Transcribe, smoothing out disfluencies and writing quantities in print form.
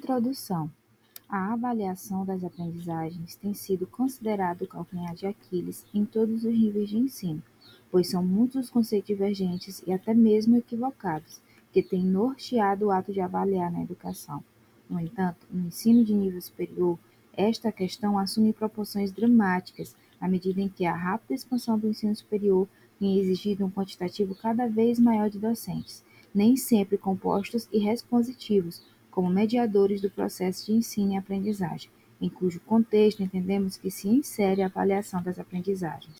Introdução. A avaliação das aprendizagens tem sido considerado o calcanhar de Aquiles em todos os níveis de ensino, pois são muitos os conceitos divergentes e até mesmo equivocados que têm norteado o ato de avaliar na educação. No entanto, no ensino de nível superior, esta questão assume proporções dramáticas à medida em que a rápida expansão do ensino superior tem exigido um quantitativo cada vez maior de docentes, nem sempre compostos e responsitivos, como mediadores do processo de ensino e aprendizagem, em cujo contexto entendemos que se insere a avaliação das aprendizagens.